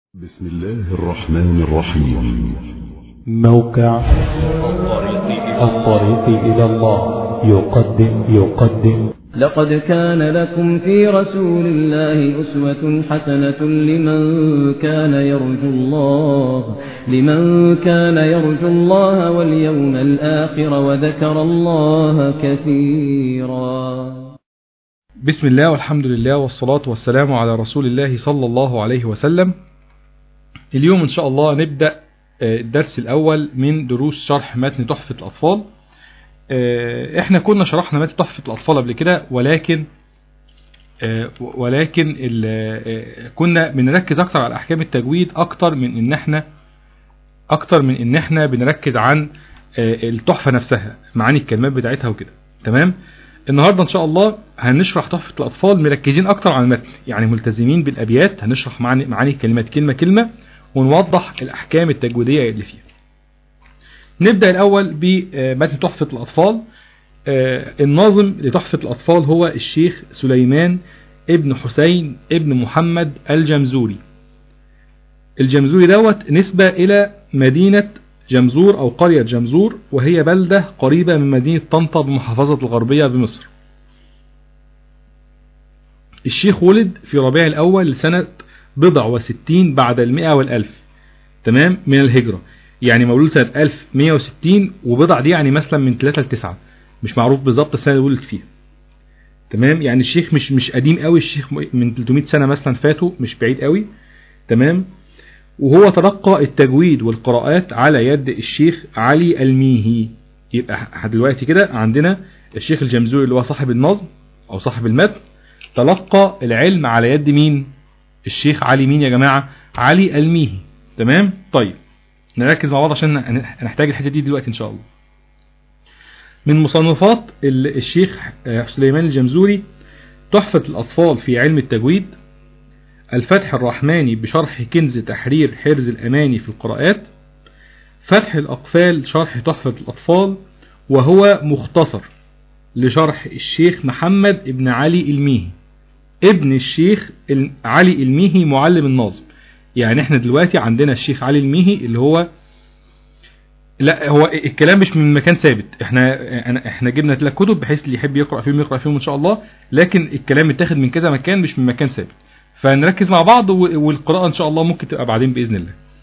بسم الله الرحمن الرحيم. موقع الطريق إلى الله يقدم لقد كان لكم في رسول الله أسوة حسنة لمن كان يرجو الله واليوم الآخر وذكر الله كثيرا. بسم الله والحمد لله والصلاة والسلام على رسول الله صلى الله عليه وسلم. اليوم إن شاء الله نبدأ الدرس الأول من دروس شرح متن تحفة الأطفال. احنا كنا شرحنا متن تحفة الأطفال قبل كده، ولكن كنا بنركز أكتر على أحكام التجويد أكتر من إن احنا بنركز عن التحفة نفسها، معاني الكلمات بتاعتها وكده. تمام. النهاردة إن شاء الله هنشرح تحفة الأطفال مركزين أكتر على المتن، يعني ملتزمين بالأبيات، هنشرح معاني الكلمات كلمة كلمة ونوضح الأحكام التجويدية اللي فيها. نبدأ الأول بمتن تحفة الأطفال. الناظم لتحفة الأطفال هو الشيخ سليمان ابن حسين ابن محمد الجمزوري. الجمزوري دوت نسبة إلى مدينة جمزور أو قرية جمزور، وهي بلدة قريبة من مدينة طنطا بمحافظة الغربية بمصر. الشيخ ولد في ربيع الأول لسنة 64 بعد 100 والألف، تمام، من الهجرة. يعني مولود سنة 1160 وبضع دي يعني مثلا من 3 ل9، مش معروف بالظبط السنة اللي ولد فيها. تمام. يعني الشيخ مش قديم قوي، الشيخ من 300 سنة مثلا فاتوا، مش بعيد قوي. تمام. وهو تلقى التجويد والقراءات على يد الشيخ علي الميهي. يبقى دلوقتي كده عندنا الشيخ الجمزوري اللي هو صاحب النظم او صاحب المتن، تلقى العلم على يد مين؟ الشيخ علي مين يا جماعة؟ علي الميهي. تمام. طيب نركز مع بعض عشان نحتاج الحتة دي دلوقتي ان شاء الله. من مصنفات الشيخ سليمان الجمزوري تحفة الأطفال في علم التجويد، الفتح الرحماني بشرح كنز تحرير حرز الأماني في القراءات، فتح الأقفال شرح تحفة الأطفال، وهو مختصر لشرح الشيخ محمد ابن علي الميهي ابن الشيخ علي الميهي معلم الناظم. يعني احنا دلوقتي عندنا الشيخ علي الميهي اللي هو، لا هو الكلام مش من مكان ثابت، احنا جبنا 3 كتب بحيث اللي يحب يقرأ فيهم ان شاء الله، لكن الكلام متاخد من كذا مكان مش من مكان ثابت، فنركز مع بعض والقراءة ان شاء الله ممكن تبقى بعدين بإذن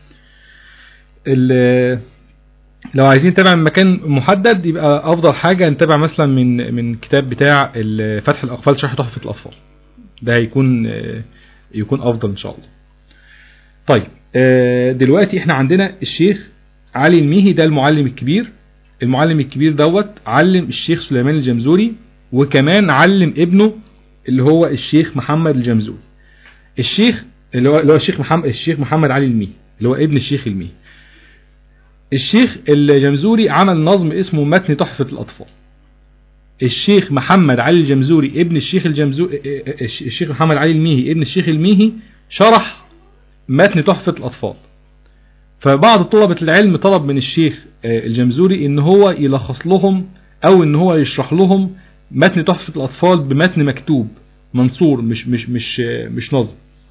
الله. لو عايزين نتابع من مكان محدد يبقى افضل حاجة نتابع مثلا من كتاب بتاع فتح الأقفال شرح تحفة الأطفال، ده يكون افضل ان شاء الله. طيب دلوقتي احنا عندنا الشيخ علي الميهي، ده المعلم الكبير دوت علم الشيخ سليمان الجمزوري، وكمان علم ابنه اللي هو الشيخ محمد الجمزوري. الشيخ اللي هو الشيخ محمد علي الميهي اللي هو ابن الشيخ الميهي. الشيخ الجمزوري عمل نظم اسمه متن تحفة الأطفال. الشيخ محمد علي الجمزوري ابن الشيخ محمد علي الميهي ابن الشيخ الميهي شرح متن تحفة الأطفال. فبعض طلبة العلم طلب من الشيخ الجمزوري ان هو يلخص لهم او ان هو يشرح لهم متن تحفة الأطفال بمتن مكتوب منصور، مش نظم.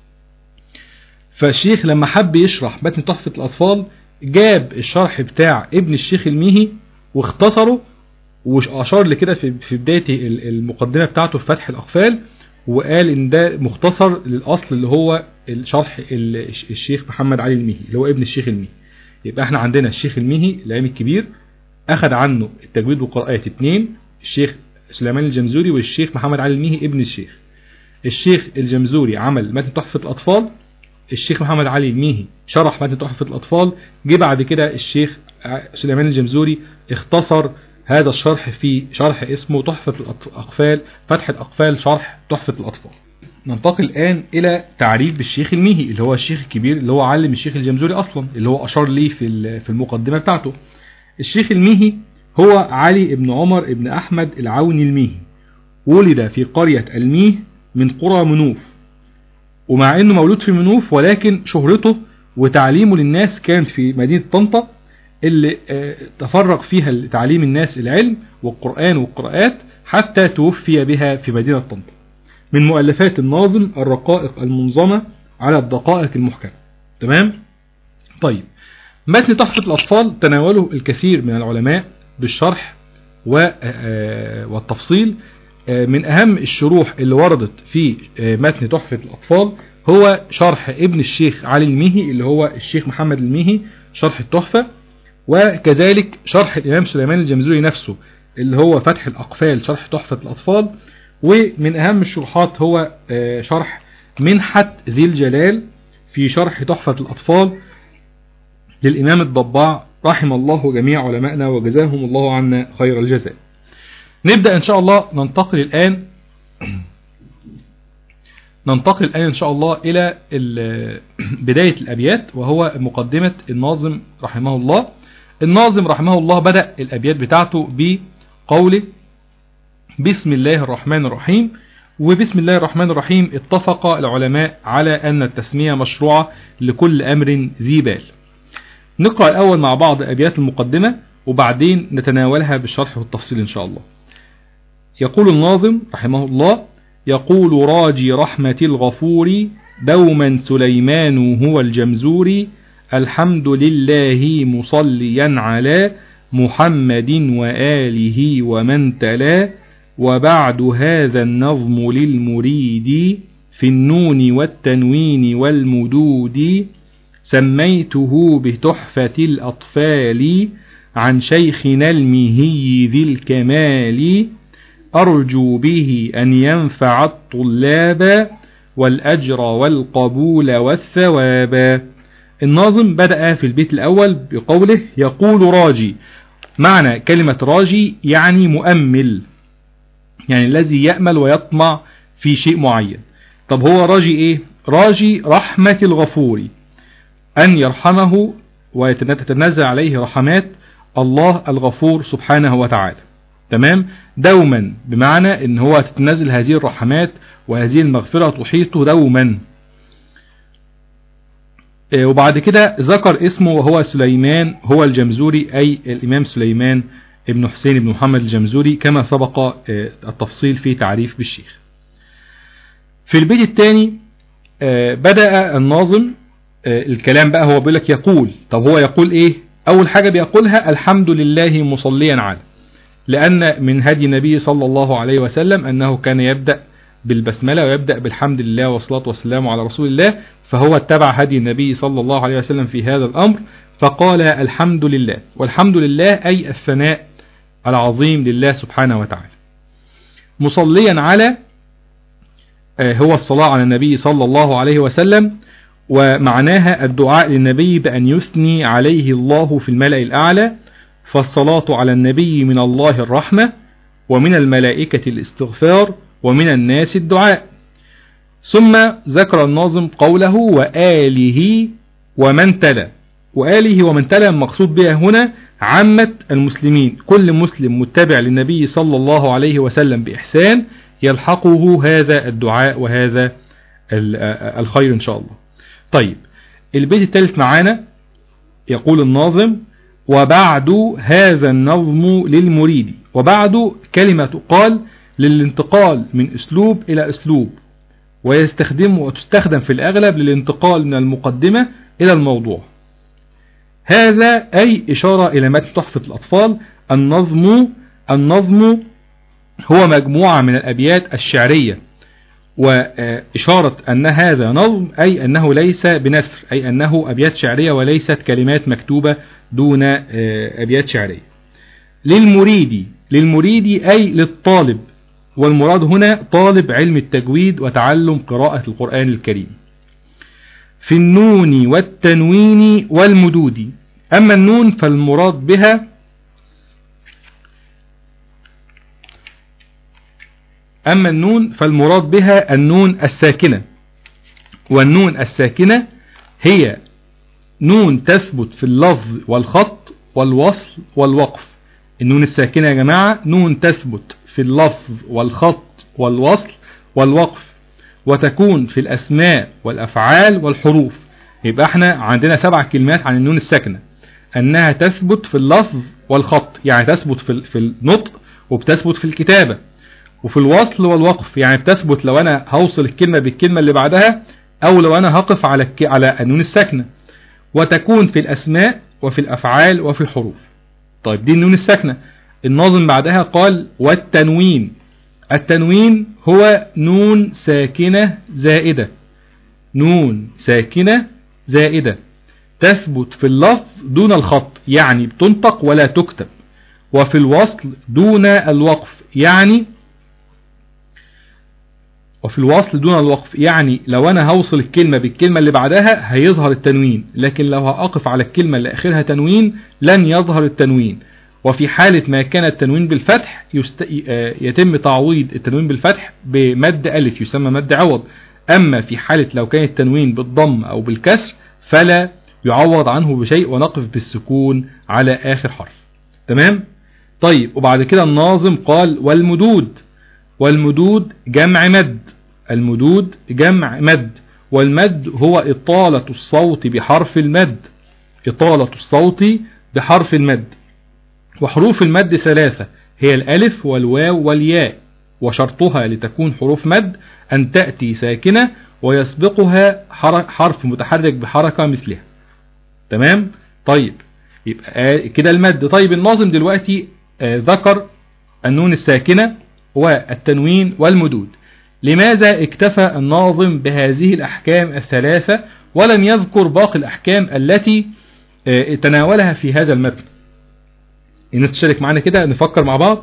فالشيخ لما حب يشرح متن تحفة الأطفال جاب الشرح بتاع ابن الشيخ الميهي واختصره، وأشار لكده في بداية المقدمة بتاعته في فتح الأقفال، وقال ان ده مختصر للأصل اللي هو الشرح الشيخ محمد علي الميهي اللي هو ابن الشيخ الميهي. يبقى احنا عندنا الشيخ الميهي العلم الكبير أخذ عنه التجويد والقراءات 2، الشيخ سليمان الجمزوري والشيخ محمد علي الميهي ابن الشيخ. الشيخ الجمزوري عمل متن تحفة الأطفال، الشيخ محمد علي الميهي شرح متن تحفة الأطفال، جه بعد كده الشيخ سليمان الجمزوري اختصر هذا الشرح في شرح اسمه تحفة الأقفال، فتح الأقفال شرح تحفة الأطفال. ننتقل الآن إلى تعريف بالشيخ الميهي اللي هو الشيخ الكبير اللي هو علم الشيخ الجمزوري أصلا، اللي هو أشار ليه في المقدمة بتاعته. الشيخ الميهي هو علي ابن عمر ابن أحمد العوني الميهي، ولد في قرية الميه من قرى منوف، ومع أنه مولود في منوف ولكن شهرته وتعليمه للناس كان في مدينة طنطا اللي تفرغ فيها لتعليم الناس العلم والقرآن والقراءات حتى توفي بها في مدينة طنطا. من مؤلفات الناظم الرقائق المنظمة على الدقائق المحكمة. تمام. طيب متن تحفة الأطفال تناوله الكثير من العلماء بالشرح والتفصيل. من أهم الشروح اللي وردت في متن تحفة الأطفال هو شرح ابن الشيخ علي الميهي اللي هو الشيخ محمد الميهي شرح التحفة، وكذلك شرح الإمام سليمان الجمزوري نفسه اللي هو فتح الأقفال شرح تحفة الأطفال. ومن أهم الشروحات هو شرح منحة ذي الجلال في شرح تحفة الأطفال للإمام الضباع رحم الله جميع علمائنا وجزاهم الله عنا خير الجزاء. نبدأ إن شاء الله ننتقل الآن إن شاء الله إلى بداية الأبيات، وهو مقدمة الناظم رحمه الله. الناظم رحمه الله بدأ الأبيات بتاعته بقوله بسم الله الرحمن الرحيم. وبسم الله الرحمن الرحيم اتفق العلماء على أن التسمية مشروعة لكل أمر ذي بال. نقرأ الأول مع بعض أبيات المقدمة وبعدين نتناولها بالشرح والتفصيل إن شاء الله. يقول الناظم رحمه الله: يقول راجي رحمة الغفور دوما سليمان هو الجمزوري، الحمد لله مصليا على محمد وآله ومن تلا، وبعد هذا النظم للمريد في النون والتنوين والمدود، سميته بتحفة الأطفال عن شيخنا الميهي ذي الكمال، أرجو به أن ينفع الطلاب والأجر والقبول والثواب. الناظم بدأ في البيت الأول بقوله يقول راجي. معنى كلمة راجي يعني مؤمل، يعني الذي يأمل ويطمع في شيء معين. طب هو راجي ايه؟ راجي رحمة الغفور، أن يرحمه ويتنزل عليه رحمات الله الغفور سبحانه وتعالى. تمام. دوما بمعنى ان هو تتنزل هذه الرحمات وهذه المغفرة تحيطه دوما. وبعد كده ذكر اسمه وهو سليمان هو الجمزوري، أي الإمام سليمان ابن حسين بن محمد الجمزوري كما سبق التفصيل في تعريف بالشيخ. في البيت الثاني بدأ الناظم الكلام بقى، هو بيقول لك يقول. طب هو يقول ايه؟ اول حاجة بيقولها الحمد لله مصليا على، لان من هدي النبي صلى الله عليه وسلم انه كان يبدأ بالبسملة ويبدأ بالحمد لله والصلاة والسلام على رسول الله، فهو اتبع هدي النبي صلى الله عليه وسلم في هذا الامر فقال الحمد لله. والحمد لله اي الثناء العظيم لله سبحانه وتعالى. مصليا على هو الصلاة على النبي صلى الله عليه وسلم، ومعناها الدعاء للنبي بأن يثني عليه الله في الملأ الأعلى، فالصلاة على النبي من الله الرحمة، ومن الملائكة الاستغفار، ومن الناس الدعاء. ثم ذكر الناظم قوله وآله ومن تلا. وآله ومن تلا المقصود بها هنا عامة المسلمين، كل مسلم متبع للنبي صلى الله عليه وسلم بإحسان يلحقه هذا الدعاء وهذا الخير إن شاء الله. طيب البيت الثالث معانا يقول الناظم وبعد هذا النظم للمريد. وبعد كلمة تقال للانتقال من أسلوب إلى أسلوب، وتستخدم في الأغلب للانتقال من المقدمة إلى الموضوع. هذا أي إشارة إلى متن تحفة الأطفال. النظم هو مجموعة من الأبيات الشعرية، وإشارة أن هذا نظم أي أنه ليس بنثر، أي أنه أبيات شعرية وليست كلمات مكتوبة دون أبيات شعرية. للمريد أي للطالب، والمراد هنا طالب علم التجويد وتعلم قراءة القرآن الكريم. في النون والتنوين والمدود. أما النون فالمراد بها النون الساكنة، والنون الساكنة هي نون تثبت في اللفظ والخط والوصل والوقف. النون الساكنة يا جماعة نون تثبت في اللفظ والخط والوصل والوقف، وتكون في الأسماء والأفعال والحروف. يبقى احنا عندنا 7 كلمات عن النون الساكنة، أنها تثبت في اللفظ والخط، يعني تثبت في النطق، وبتثبت في الكتابة، وفي الوصل والوقف، يعني بتثبت لو أنا هوصل الكلمة بالكلمة اللي بعدها أو لو أنا هقف على النون الساكنة، وتكون في الأسماء وفي الأفعال وفي الحروف. طيب دي النون الساكنة. الناظم بعدها قال والتنوين. التنوين هو نون ساكنة زائدة، نون ساكنة زائدة تثبت في اللفظ دون الخط، يعني بتنطق ولا تكتب، وفي الوصل دون الوقف، يعني لو أنا هوصل الكلمة بالكلمة اللي بعدها هيظهر التنوين، لكن لو هأقف على الكلمة اللي آخرها تنوين لن يظهر التنوين. وفي حالة ما كان التنوين بالفتح يتم تعويض التنوين بالفتح بمد ألف يسمى مد عوض. أما في حالة لو كان التنوين بالضم أو بالكسر فلا يعوض عنه بشيء، ونقف بالسكون على آخر حرف. تمام؟ طيب وبعد كده الناظم قال والمدود. والمدود جمع مد، المدود جمع مد، والمد هو إطالة الصوت بحرف المد، إطالة الصوت بحرف المد. وحروف المد 3 هي الألف والواو والياء، وشرطها لتكون حروف مد أن تأتي ساكنة ويسبقها حرف متحرك بحركة مثلها. تمام؟ طيب يبقى كده المد. طيب الناظم دلوقتي ذكر النون الساكنة والتنوين والمدود. لماذا اكتفى الناظم بهذه الأحكام الثلاثة ولم يذكر باقي الأحكام التي تناولها في هذا المتن؟ الناس تشارك معنا كده نفكر مع بعض.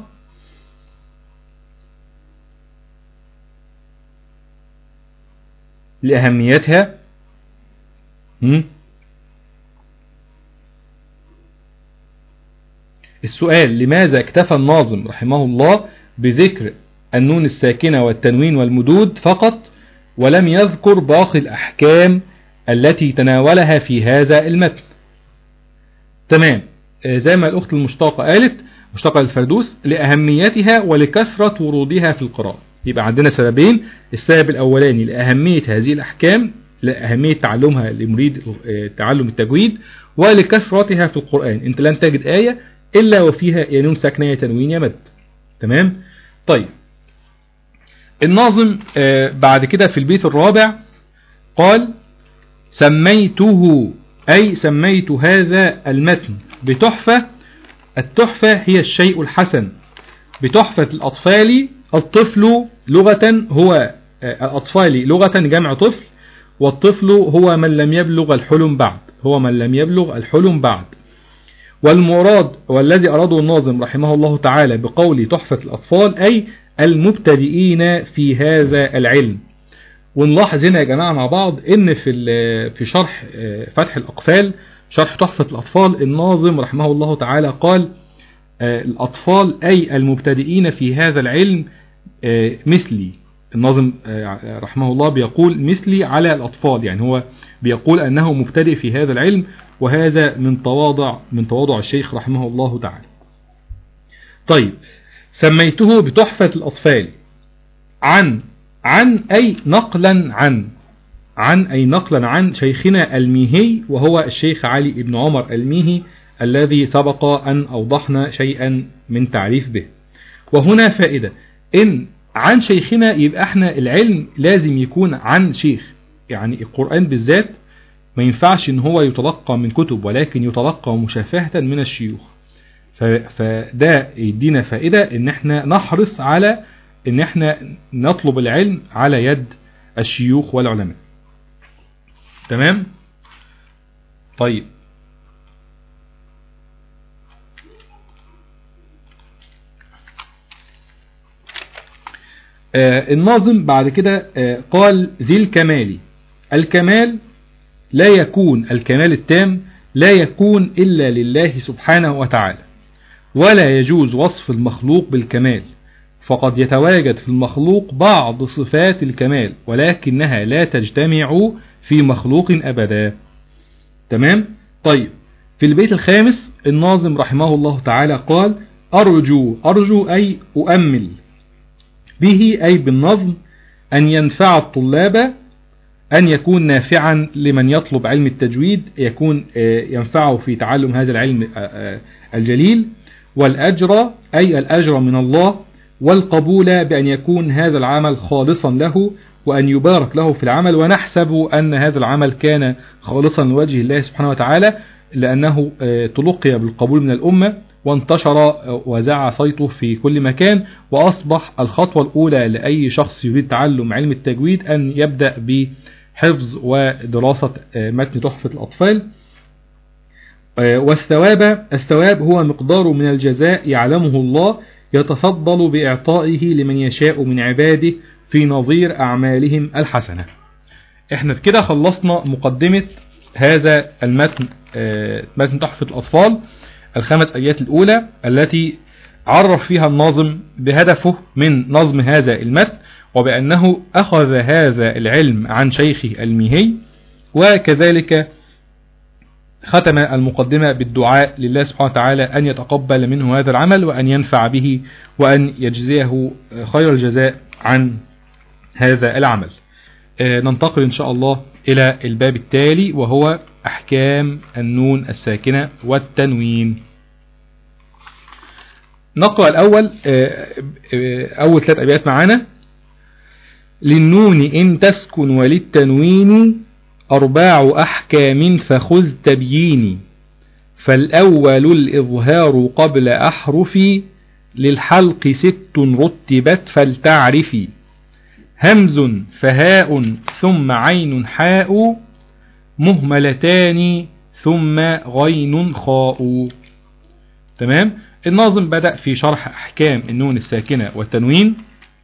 لأهميتها. السؤال: لماذا اكتفى الناظم رحمه الله بذكر النون الساكنة والتنوين والمدود فقط ولم يذكر باقي الأحكام التي تناولها في هذا المتن؟ تمام، زي ما الأخت المشتاقة قالت، مشتاقة الفردوس، لأهميتها ولكثرة ورودها في القراءة. يبقى عندنا سببين: السبب الأولاني لأهمية هذه الأحكام، لأهمية تعلمها لمريد تعلم التجويد، ولكثرتها في القرآن. انت لن تجد آية إلا وفيها يا نون ساكنة يا تنوين يا مد. تمام؟ طيب الناظم بعد كده في البيت الرابع قال: سميته، أي سميت هذا المتن بتحفة. التحفة هي الشيء الحسن. بتحفة الأطفال، الطفل لغة هو الأطفال لغة جمع طفل، والطفل هو من لم يبلغ الحلم بعد، هو من لم يبلغ الحلم بعد. والمراد والذي أراده الناظم رحمه الله تعالى بقول تحفة الأطفال أي المبتدئين في هذا العلم. ونلاحظ هنا يا جماعة مع بعض ان في شرح فتح الأقفال، شرح تحفة الأطفال، الناظم رحمه الله تعالى قال الأطفال أي المبتدئين في هذا العلم مثلي. الناظم رحمه الله بيقول مثلي على الأطفال، يعني هو بيقول أنه مبتدئ في هذا العلم، وهذا من تواضع الشيخ رحمه الله تعالى. طيب سميته بتحفة الأطفال عن أي نقلا عن أي نقلا عن شيخنا الميهي، وهو الشيخ علي بن عمر الميهي الذي سبق أن أوضحنا شيئا من تعريف به. وهنا فائدة: إن عن شيخنا يبقى احنا العلم لازم يكون عن شيخ، يعني القرآن بالذات ما ينفعش ان هو يتلقى من كتب، ولكن يتلقى مشافهة من الشيوخ. فده يدينا فائدة ان احنا نحرص على ان احنا نطلب العلم على يد الشيوخ والعلماء. تمام؟ طيب الناظم بعد كده قال ذي الكمال. الكمال لا يكون، الكمال التام لا يكون إلا لله سبحانه وتعالى، ولا يجوز وصف المخلوق بالكمال، فقد يتواجد في المخلوق بعض صفات الكمال ولكنها لا تجتمع في مخلوق أبدا. تمام؟ طيب في البيت الخامس الناظم رحمه الله تعالى قال: أرجو أي أؤمل به، أي بالنظم، أن ينفع الطلاب، أن يكون نافعا لمن يطلب علم التجويد، يكون ينفعه في تعلم هذا العلم الجليل. والأجر أي الأجر من الله، والقبول بأن يكون هذا العمل خالصا له، وأن يبارك له في العمل، ونحسب أن هذا العمل كان خالصا لوجه الله سبحانه وتعالى، لأنه تلقي بالقبول من الأمة وانتشر وزع صيته في كل مكان، وأصبح الخطوة الأولى لأي شخص يريد تعلم علم التجويد أن يبدأ بحفظ ودراسة متن تحفة الأطفال. الثواب هو مقدار من الجزاء يعلمه الله يتفضل بإعطائه لمن يشاء من عباده في نظير أعمالهم الحسنة. احنا كده خلصنا مقدمة هذا المتن، متن تحفة الأطفال، الخمس أبيات الأولى التي عرف فيها الناظم بهدفه من نظم هذا المتن، وبأنه أخذ هذا العلم عن شيخه الميهي، وكذلك ختم المقدمة بالدعاء لله سبحانه وتعالى أن يتقبل منه هذا العمل وأن ينفع به وأن يجزيه خير الجزاء عن هذا العمل. ننتقل إن شاء الله إلى الباب التالي، وهو أحكام النون الساكنة والتنوين. نقرأ الأول أول 3 أبيات معانا. للنون إن تسكن وللتنوين 4 أحكام فخذ تبييني، فالأول الإظهار قبل أحرفي، للحلق 6 رتبت فلتعرفي، همز فهاء ثم عين حاء، مهملتان ثم غين خاء. تمام. الناظم بدأ في شرح أحكام النون الساكنة والتنوين.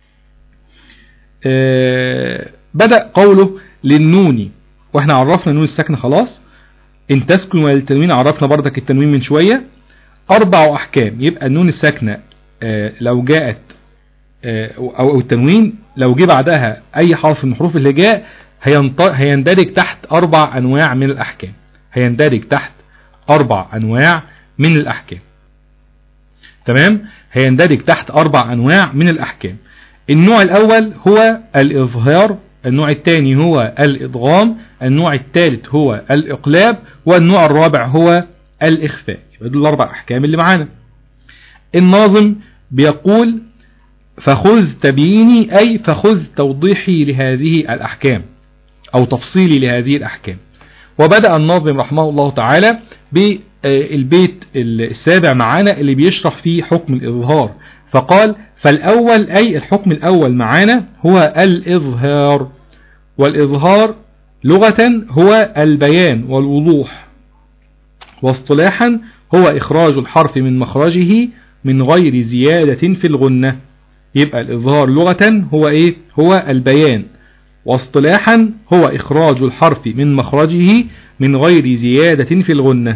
بدأ قوله للنون، واحنا عرفنا النون الساكنة خلاص، ان تسكن وللتنوين عرفنا بردك التنوين من شوية. 4 أحكام. يبقى النون الساكنة لو جاءت أو التنوين لو جه بعدها أي حرف من الحروف اللي جاء هيندرج تحت 4 أنواع من الأحكام. هيندرج تحت 4 أنواع من الأحكام. تمام. هيندرج تحت 4 أنواع من الأحكام. النوع الأول هو الإظهار، النوع الثاني هو الإدغام، النوع الثالث هو الإقلاب، والنوع الرابع هو الإخفاء. دول 4 أحكام اللي معانا. الناظم بيقول فخذ تبييني، أي فخذ توضيحي لهذه الأحكام أو تفصيلي لهذه الأحكام. وبدأ الناظم رحمه الله تعالى بالبيت السابع معانا اللي بيشرح فيه حكم الإظهار، فقال فالأول أي الحكم الأول معانا هو الإظهار. والإظهار لغة هو البيان والوضوح، واصطلاحا هو إخراج الحرف من مخرجه من غير زيادة في الغنة. يبقى الإظهار لغة هو إيه؟ هو البيان، واصطلاحا هو إخراج الحرف من مخرجه من غير زيادة في الغنة.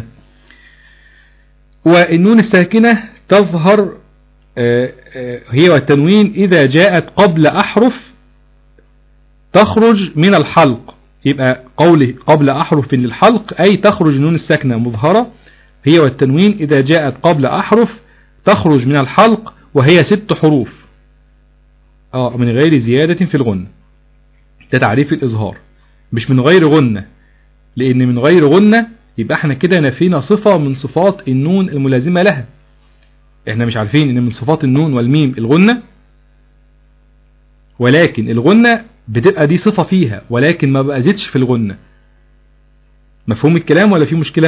والنون الساكنة تظهر هي والتنوين إذا جاءت قبل أحرف تخرج من الحلق. يبقى قوله قبل أحرف للحلق أي تخرج النون الساكنة مظهرة هي والتنوين إذا جاءت قبل أحرف تخرج من الحلق، وهي 6 حروف من غير زيادة في الغنة. ده تعريف الإظهار، مش من غير غنة، لأن من غير غنة يبقى احنا كده نفينا صفة من صفات النون الملازمة لها. احنا مش عارفين ان من صفات النون والميم الغنة، ولكن الغنة بتبقى دي صفة فيها ولكن ما بقى زيدش في الغنة. مفهوم الكلام ولا في مشكلة؟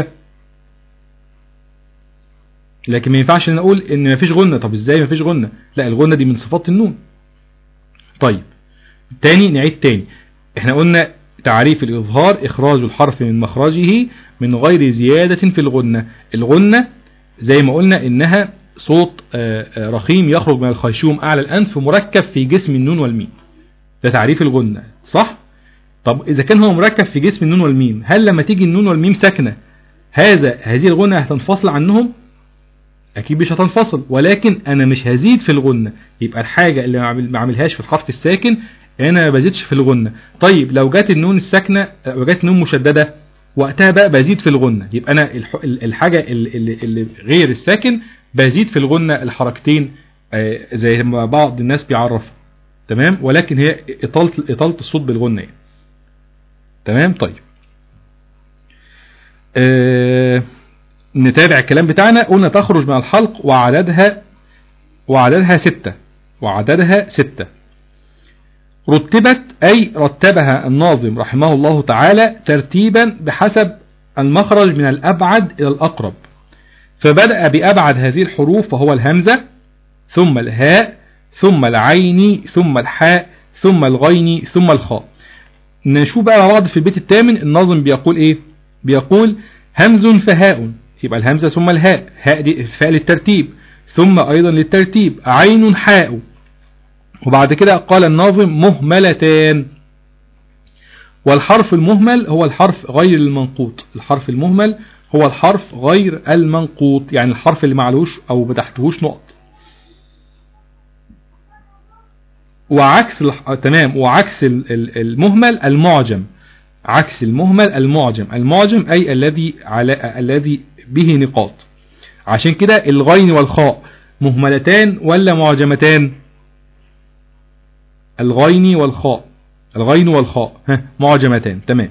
لكن ما ينفعش نقول ان ما فيش غنة. طب ازاي ما فيش غنة؟ لا، الغنة دي من صفات النون. طيب تاني نعيد تاني. احنا قلنا تعريف الإظهار إخراج الحرف من مخرجه من غير زيادة في الغنة. الغنة زي ما قلنا إنها صوت رخيم يخرج من الخيشوم أعلى الأنف مركب في جسم النون والميم. ده تعريف الغنة، صح؟ طب إذا كان هو مركب في جسم النون والميم، هل لما تيجي النون والميم ساكنة هذه الغنة هتنفصل عنهم؟ أكيد مش هتنفصل، ولكن أنا مش هزيد في الغنة. يبقى الحاجة اللي ما عملهاش في الحرف الساكن أنا بزيدش في الغنة. طيب لو جات النون الساكنة وجات نون مشددة وقتها بقى بزيد في الغنة. يبقى أنا الحاجة اللي غير الساكن بزيد في الغنة الحركتين زي ما بعض الناس بيعرفوا. تمام. ولكن هي إطالة الصوت بالغنة يعني. تمام. طيب نتابع الكلام بتاعنا. قلنا تخرج من الحلق وعددها 6. رتبت أي رتبها الناظم رحمه الله تعالى ترتيبا بحسب المخرج من الأبعد إلى الأقرب، فبدأ بأبعد هذه الحروف وهو الهمزة، ثم الهاء، ثم العين، ثم الحاء، ثم الغين، ثم الخاء. نشوف بقى مع بعض في البيت الثامن الناظم بيقول ايه؟ بيقول همز فهاء، يبقى الهمزة ثم الهاء، هاء دي فاء للترتيب، ثم أيضا للترتيب عين حاء، وبعد كده قال الناظم مهملتان. والحرف المهمل هو الحرف غير المنقوط، الحرف المهمل هو الحرف غير المنقوط، يعني الحرف اللي معلوش أو بتحتهوش نقط. وعكس تمام، وعكس المهمل المعجم، عكس المهمل المعجم، المعجم أي الذي به نقاط. عشان كده الغين والخاء مهملتان ولا معجمتان؟ الغين والخاء، الغين والخاء معجمتان. تمام.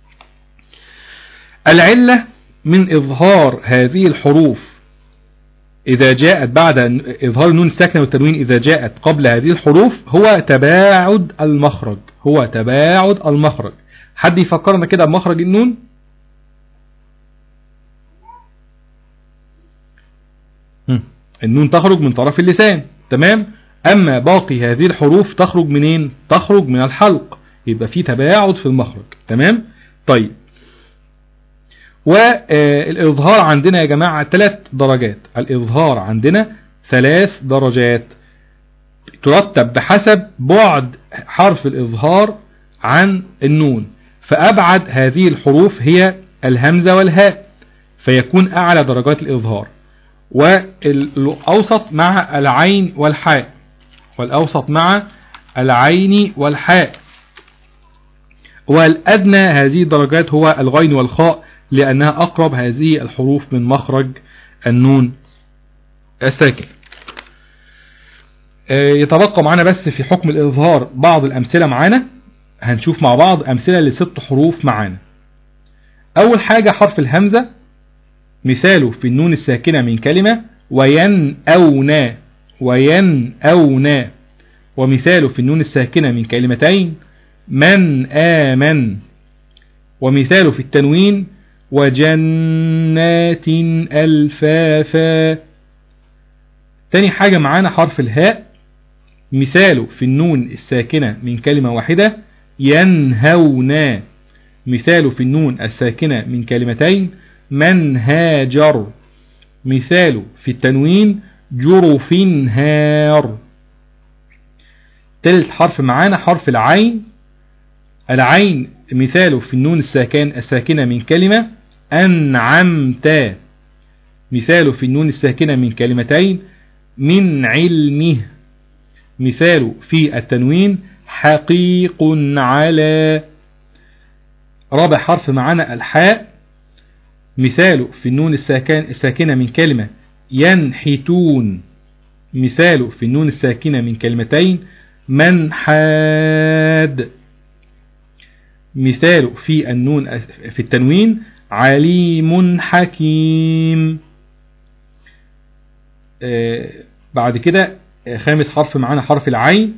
العلة من إظهار هذه الحروف إذا جاءت بعد إظهار النون الساكنة والتنوين إذا جاءت قبل هذه الحروف هو تباعد المخرج، هو تباعد المخرج. حد يفكرنا كده بمخرج النون؟ النون تخرج من طرف اللسان، تمام. أما باقي هذه الحروف تخرج منين؟ تخرج من الحلق، يبقى في تباعد في المخرج، تمام. طيب، والإظهار عندنا يا جماعة 3 درجات، الإظهار عندنا 3 درجات ترتب بحسب بعد حرف الإظهار عن النون، فأبعد هذه الحروف هي الهمزة والهاء فيكون أعلى درجات الإظهار، والأوسط مع العين والحاء، والأوسط مع العين والحاء، والأدنى هذه الدرجات هو الغين والخاء لأنها أقرب هذه الحروف من مخرج النون الساكن. يتبقى معنا بس في حكم الإظهار بعض الأمثلة معنا، هنشوف مع بعض أمثلة ل6 حروف معنا. أول حاجة حرف الهمزة، مثاله في النون الساكنة من كلمة وينأونا، وينأونا، ومثاله في النون الساكنة من كلمتين من آمن، ومثاله في التنوين وجنات ألفافا. تاني حاجة معانا حرف الهاء، مثاله في النون الساكنة من كلمة واحدة ينهونا، مثاله في النون الساكنة من كلمتين منهاجر، مثاله في التنوين جرف هار. ثالث حرف معانا حرف العين، العين مثاله في النون الساكنة من كلمة أنعمت، مثاله في النون الساكنة من كلمتين من علمه، مثاله في التنوين حقيق على. رابع حرف معنا الحاء، مثاله في النون الساكنة من كلمة ينحتون، مثاله في النون الساكنة من كلمتين منحاد، مثاله في النون في التنوين عليم حكيم. بعد كده خامس حرف معنا حرف العين،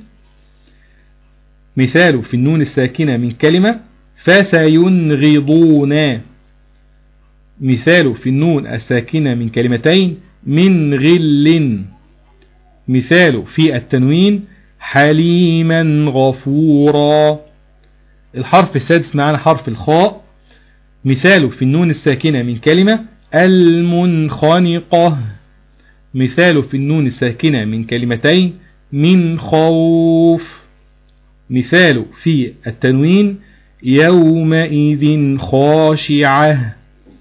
مثاله في النون الساكنة من كلمة فسينغضون، مثاله في النون الساكنة من كلمتين من غل، مثاله في التنوين حليما غفورا. الحرف السادس معنا حرف الخاء، مثاله في النون الساكنة من كلمة المنخنقة، مثاله في النون الساكنة من كلمتين من خوف، مثاله في التنوين يومئذ خاشعة.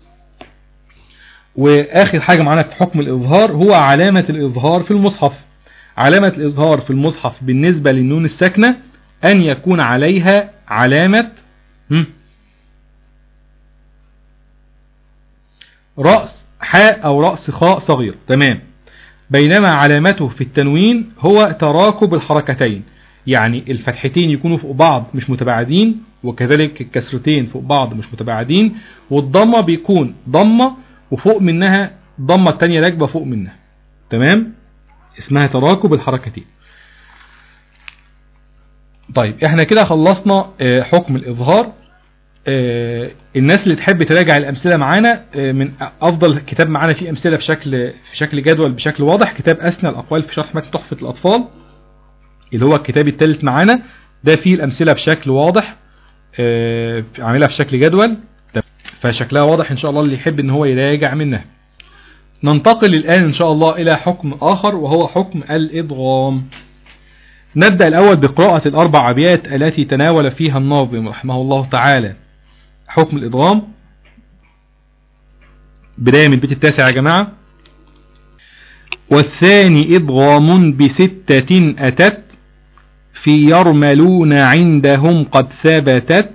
وآخر حاجة معنا في حكم الإظهار هو علامة الإظهار في المصحف. علامة الإظهار في المصحف بالنسبة للنون الساكنة أن يكون عليها علامة رأس حاء أو رأس خاء صغير، تمام. بينما علامته في التنوين هو تراكب الحركتين، يعني الفتحتين يكونوا فوق بعض مش متباعدين، وكذلك الكسرتين فوق بعض مش متباعدين، والضمة بيكون ضمة وفوق منها ضمة التانية راكبة فوق منها، تمام، اسمها تراكب الحركتين. طيب احنا كده خلصنا حكم الإظهار. الناس اللي تحب تراجع الأمثلة معانا، من أفضل كتاب معانا فيه أمثلة في شكل جدول بشكل واضح، كتاب أسنى الأقوال في شرح متن تحفة الأطفال، اللي هو الكتاب الثالث معانا، ده فيه الأمثلة بشكل واضح، عاملها في شكل جدول، فشكلها واضح إن شاء الله، اللي يحب إن هو يراجع منها. ننتقل الآن إن شاء الله إلى حكم آخر، وهو حكم الإدغام. نبدأ الأول بقراءة الأربع أبيات التي تناول فيها الناظم رحمه الله تعالى حكم الإدغام. بداية من البيت التاسع يا جماعة. والثاني إدغام بستة أتت في يرملون عندهم قد ثبتت،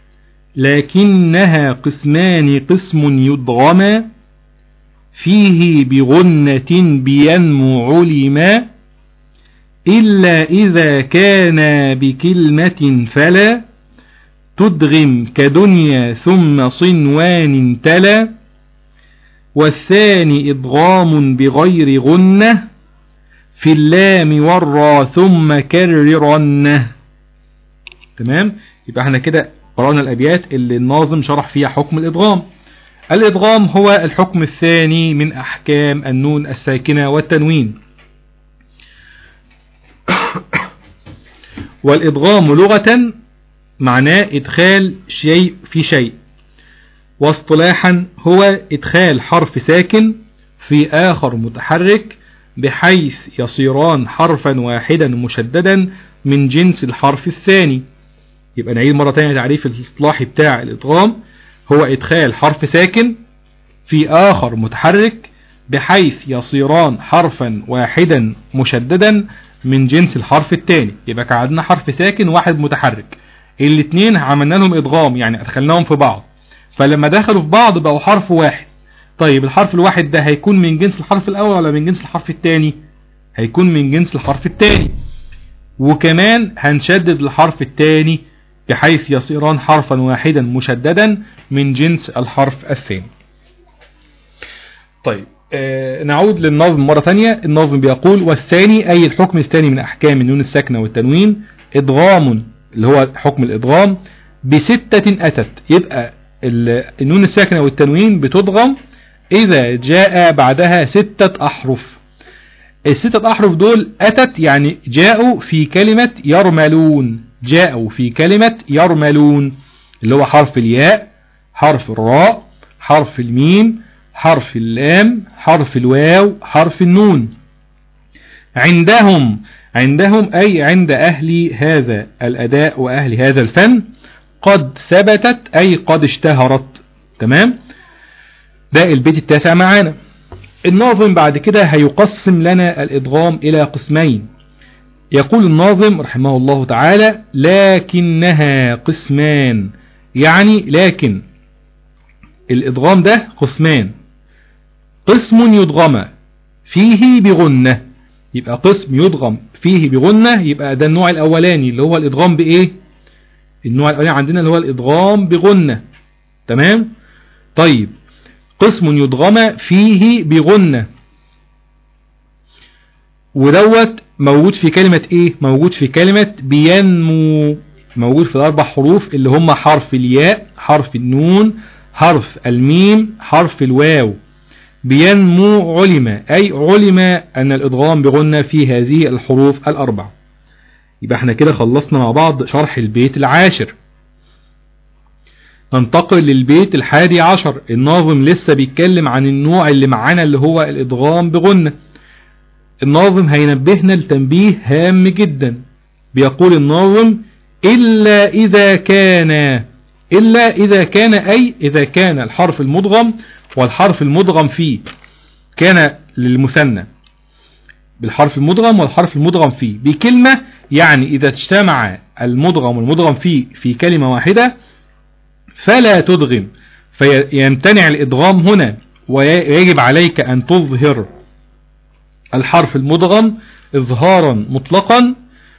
لكنها قسمان، قسم يدغما فيه بغنة بينمو علما، إلا إذا كان بكلمة فلا تدغم كدنيا ثم صنوان تلا. والثاني إدغام بغير غنة في اللام والراء ثم كررنه. تمام، يبقى احنا كده قرأنا الأبيات اللي الناظم شرح فيها حكم الإدغام. الإدغام هو الحكم الثاني من أحكام النون الساكنة والتنوين. والإدغام لغة معناه إدخال شيء في شيء، واصطلاحا هو إدخال حرف ساكن في آخر متحرك بحيث يصيران حرفا واحدا مشددا من جنس الحرف الثاني. يبقى نعيد مرة تانية تعريف الاصطلاحي بتاع الإدغام، هو إدخال حرف ساكن في آخر متحرك بحيث يصيران حرفا واحدا مشددا من جنس الحرف الثاني. يبقى قعدنا حرف ساكن واحد متحرك، الاثنين عملنا لهم إدغام، يعني أدخلناهم في بعض، فلما دخلوا في بعض بقوا حرف واحد. طيب الحرف الواحد ده هيكون من جنس الحرف الأول ولا من جنس الحرف الثاني؟ هيكون من جنس الحرف الثاني، وكمان هنشدد الحرف الثاني بحيث يصيران حرفا واحدا مشددا من جنس الحرف الثاني. طيب نعود للنظم مرة ثانية. النظم بيقول: والثاني أي الحكم الثاني من أحكام النون الساكنة والتنوين إدغام، اللي هو حكم الإدغام بستة أتت. يبقى النون الساكنة والتنوين بتدغم إذا جاء بعدها 6 أحرف. الستة أحرف دول أتت يعني جاءوا في كلمة يرملون، جاءوا في كلمة يرملون، اللي هو حرف الياء، حرف الراء، حرف الميم، حرف اللام، حرف الواو، حرف النون. عندهم أي عند أهل هذا الأداء وأهل هذا الفن، قد ثبتت أي قد اشتهرت. تمام، ده البيت التاسع معانا. الناظم بعد كده هيقسم لنا الإدغام إلى قسمين. يقول الناظم رحمه الله تعالى: لكنها قسمان، يعني لكن الإدغام ده قسمان، قسم يدغم فيه بغنة. يبقى قسم يدغم فيه بغنة، يبقى ده النوع الأولاني اللي هو الإدغام بإيه؟ النوع الأولاني عندنا اللي هو الإدغام بغنة. تمام. طيب قسم يدغم فيه بغنة، ودوت موجود في كلمة ايه؟ موجود في كلمة بينمو، موجود في الاربع حروف اللي هم حرف الياء، حرف النون، حرف الميم، حرف الواو. بينمو علم، اي علم ان الادغام بغنة في هذه الحروف الاربع. يبقى احنا كده خلصنا مع بعض شرح البيت العاشر. ننتقل للبيت الحادي عشر. الناظم لسه بيتكلم عن النوع اللي معانا اللي هو الادغام بغنة. الناظم هينبهنا لتنبيه هام جدا. بيقول الناظم: إلا إذا كان أي إذا كان الحرف المدغم والحرف المدغم فيه، كان للمثنى بالحرف المدغم والحرف المدغم فيه بكلمة، يعني إذا اجتمع المدغم والمدغم فيه في كلمة واحدة فلا تدغم، فيمتنع الإدغام هنا، ويجب عليك أن تظهر الحرف المدغم إظهارا مطلقا،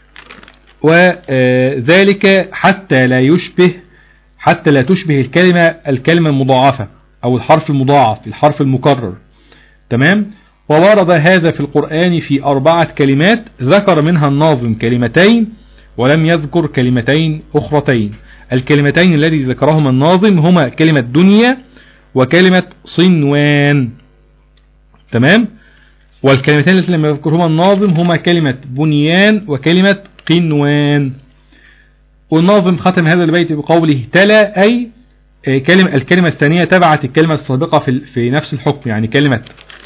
وذلك حتى لا تشبه الكلمة المضاعفة أو الحرف المضاعف، الحرف المكرر. تمام. وورد هذا في القرآن في 4 كلمات، ذكر منها الناظم كلمتين ولم يذكر كلمتين أخرتين. الكلمتين الذي ذكرهما الناظم هما كلمة دنيا وكلمة صنوان. تمام. والكلمتين التي لم يذكرهما الناظم هما كلمة بنيان وكلمة قنوان. والناظم ختم هذا البيت بقوله تلا، أي الكلمة الثانية تبعت الكلمة السابقة في نفس الحكم، يعني كلمة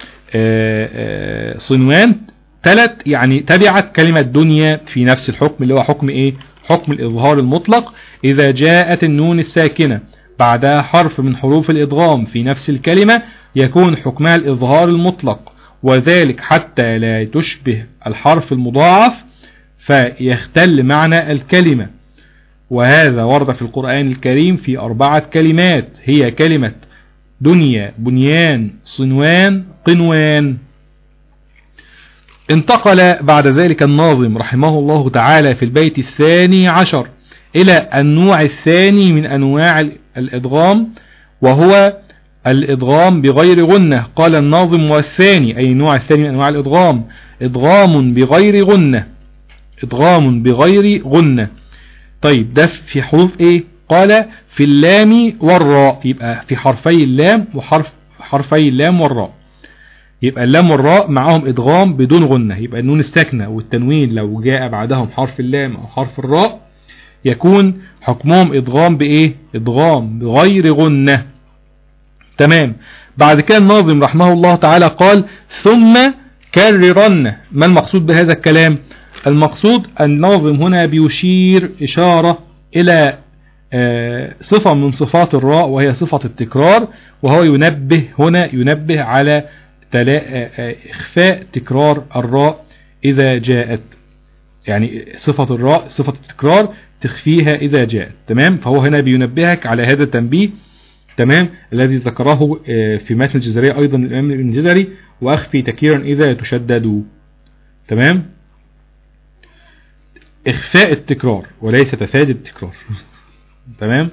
صنوان تلت يعني تبعت كلمة دنيا في نفس الحكم، اللي هو حكم ايه؟ حكم الإظهار المطلق. إذا جاءت النون الساكنة بعدها حرف من حروف الإدغام في نفس الكلمة يكون حكمها الإظهار المطلق، وذلك حتى لا تشبه الحرف المضاعف فيختل معنى الكلمة. وهذا ورد في القرآن الكريم في 4 كلمات، هي كلمة دنيا، بنيان، صنوان، قنوان. انتقل بعد ذلك الناظم رحمه الله تعالى في البيت 12 إلى النوع الثاني من أنواع الإدغام، وهو الإدغام بغير غنة. قال الناظم والثاني، أي النوع الثاني من أنواع الإدغام، إدغام بغير غنة. إدغام بغير غنة. طيب ده في حروف إيه؟ قال في اللام والراء، يبقى في حرفي اللام وحرفي اللام والراء. يبقى اللام والراء معهم إدغام بدون غنة، يبقى النون الساكنة والتنوين لو جاء بعدهم حرف اللام أو حرف الراء يكون حكمهم إدغام بإيه؟ إدغام بغير غنة. تمام. بعد كده الناظم رحمه الله تعالى قال ثم كررن. ما المقصود بهذا الكلام؟ المقصود الناظم هنا بيشير إشارة إلى صفة من صفات الراء وهي صفة التكرار، وهو ينبه على إخفاء تكرار الراء إذا جاءت، يعني صفة الراء صفة التكرار تخفيها إذا جاءت. تمام. فهو هنا بينبهك على هذا التنبيه. تمام. الذي ذكره في متن الجزرية أيضا الإمام ابن الجزري، وأخفي تكيرا إذا تشددوا. تمام. إخفاء التكرار وليس تفادي التكرار. تمام.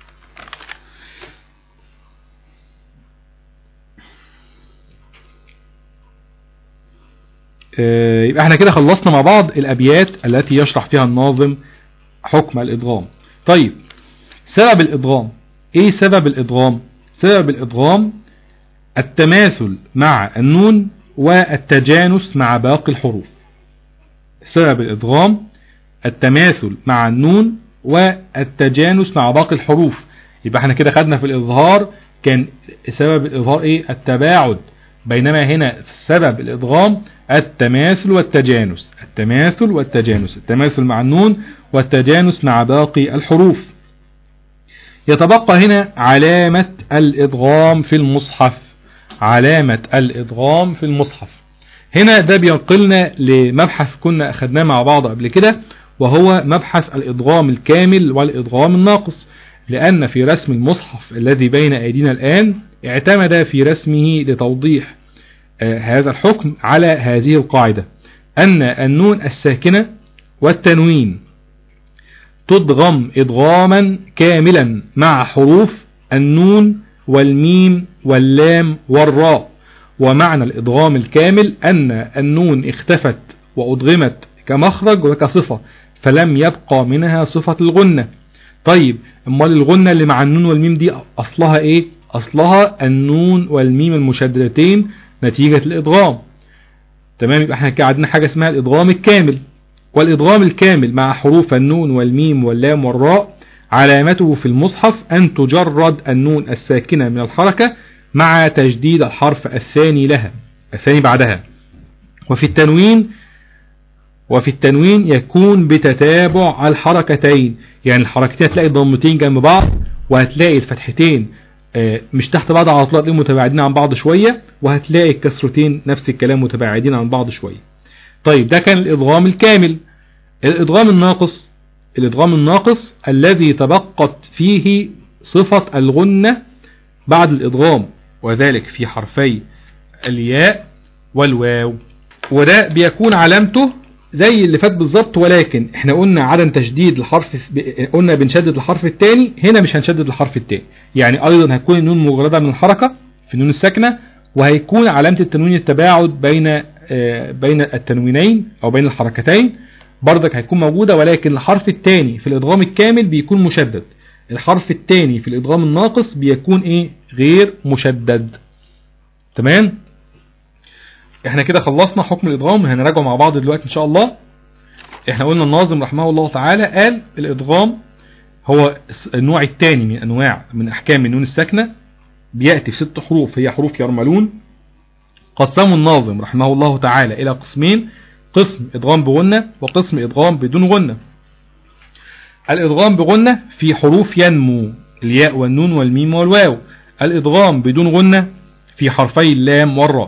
يبقى احنا كده خلصنا مع بعض الأبيات التي يشرح فيها الناظم حكم الإدغام. طيب سبب الإدغام ايه؟ سبب الإدغام، سبب الإدغام التماثل مع النون والتجانس مع باقي الحروف. سبب الإدغام التماثل مع النون والتجانس مع باقي الحروف. يبقى احنا كده خدنا في الإظهار كان سبب الإظهار ايه؟ التباعد، بينما هنا سبب الإدغام التماثل والتجانس. التماثل والتجانس، التماثل مع النون والتجانس مع باقي الحروف. يتبقى هنا علامة الإدغام في المصحف. علامة الإدغام في المصحف هنا ده بينقلنا لمبحث كنا أخذناه مع بعض قبل كده، وهو مبحث الإدغام الكامل والإدغام الناقص. لأن في رسم المصحف الذي بين أيدينا الآن اعتمد في رسمه لتوضيح هذا الحكم على هذه القاعدة، أن النون الساكنة والتنوين تدغم إدغاما كاملا مع حروف النون والميم واللام والراء. ومعنى الإدغام الكامل أن النون اختفت وأدغمت كمخرج وكصفة، فلم يبقى منها صفة الغنة. طيب امال الغنة اللي مع النون والميم دي أصلها إيه؟ أصلها النون والميم المشددتين نتيجة الإدغام. تمام. يبقى احنا كده عندنا حاجة اسمها الإدغام الكامل. والإدغام الكامل مع حروف النون والميم واللام والراء علامته في المصحف أن تجرد النون الساكنة من الحركة مع تجديد الحرف الثاني لها، الثاني بعدها. وفي التنوين يكون بتتابع الحركتين، يعني الحركتين هتلاقي ضمتين جنب بعض، وهتلاقي الفتحتين مش تحت بعض على طول، هتلاقيهم متباعدين عن بعض شوية، وهتلاقي الكسرتين نفس الكلام متباعدين عن بعض شوية. طيب ده كان الإدغام الكامل. الإدغام الناقص الذي تبقت فيه صفة الغنة بعد الإدغام، وذلك في حرفي الياء والواو. وده بيكون علامته زي اللي فات بالظبط، ولكن احنا قلنا عدم تشديد الحرف، قلنا بنشدد الحرف الثاني، هنا مش هنشدد الحرف الثاني. يعني ايضا هتكون النون مجردة من الحركة في النون الساكنة، وهيكون علامة التنوين التباعد بين التنوينين او بين الحركتين، بردك هيكون موجودة، ولكن الحرف الثاني في الإدغام الكامل بيكون مشدد، الحرف الثاني في الإدغام الناقص بيكون إيه؟ غير مشدد. تمام؟ احنا كده خلصنا حكم الإدغام، هنراجعه مع بعض دلوقتي إن شاء الله. احنا قلنا الناظم رحمه الله تعالى قال الإدغام هو النوع الثاني من أحكام النون الساكنة، بيأتي في 6 حروف هي حروف يرملون. قسموا الناظم رحمه الله تعالى إلى قسمين، قسم إدغام بغنة وقسم إدغام بدون غنة. الإدغام بغنة في حروف ينمو، الياء والنون والميم والواو. الإدغام بدون غنة في حرفي اللام والراء.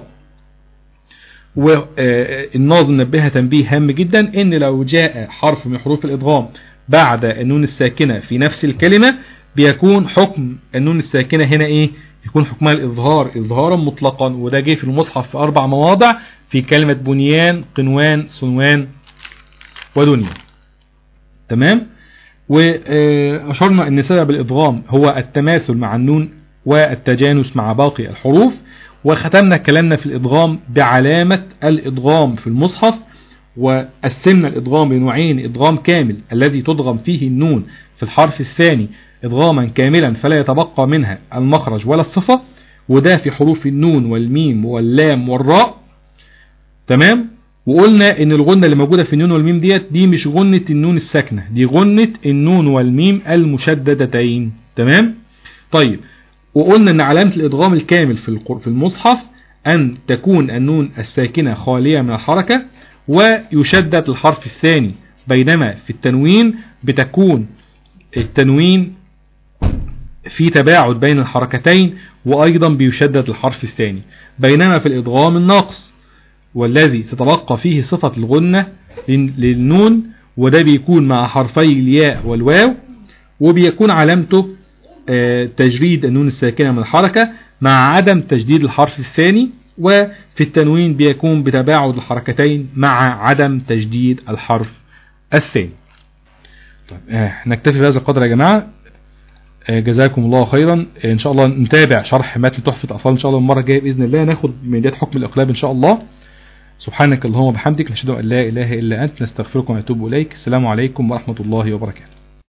والناظم نبهها تنبيه هام جدا، ان لو جاء حرف من حروف الإدغام بعد النون الساكنة في نفس الكلمة بيكون حكم النون الساكنة هنا ايه؟ يكون حكمها الإظهار إظهارا مطلقا، وده جه في المصحف في 4 مواضع في كلمة بنيان، قنوان، صنوان، ودنيا. تمام؟ وأشرنا أن سبب الإدغام هو التماثل مع النون والتجانس مع باقي الحروف. وختمنا كلامنا في الإدغام بعلامة الإدغام في المصحف، وقسمنا الإدغام لنوعين: إدغام كامل الذي تدغم فيه النون في الحرف الثاني إدغاما كاملا فلا يتبقى منها المخرج ولا الصفة، وده في حروف النون والميم واللام والراء. تمام؟ وقلنا ان الغنة اللي موجودة في النون والميم دي مش غنة النون الساكنة، دي غنة النون والميم المشددتين. تمام؟ طيب، وقلنا ان علامة الإدغام الكامل في المصحف ان تكون النون الساكنة خالية من الحركة ويشدد الحرف الثاني، بينما في التنوين بتكون التنوين في تباعد بين الحركتين وأيضا بيشدد الحرف الثاني. بينما في الإدغام الناقص والذي تتبقى فيه صفة الغنة للنون، وده بيكون مع حرفي الياء والواو، وبيكون علامته تجريد النون الساكنة من الحركة مع عدم تجديد الحرف الثاني. وفي التنوين بيكون بتباعد الحركتين مع عدم تجديد الحرف الثاني. طيب، نكتفي بهذا القدر يا جماعة. جزاكم الله خيرا. ان شاء الله نتابع شرح متن تحفة الاطفال ان شاء الله المرة الجاية باذن الله، ناخد من بداية حكم الاقلاب ان شاء الله. سبحانك اللهم وبحمدك، نشهد ان لا اله الا انت، نستغفرك ونتوب اليك. السلام عليكم ورحمة الله وبركاته.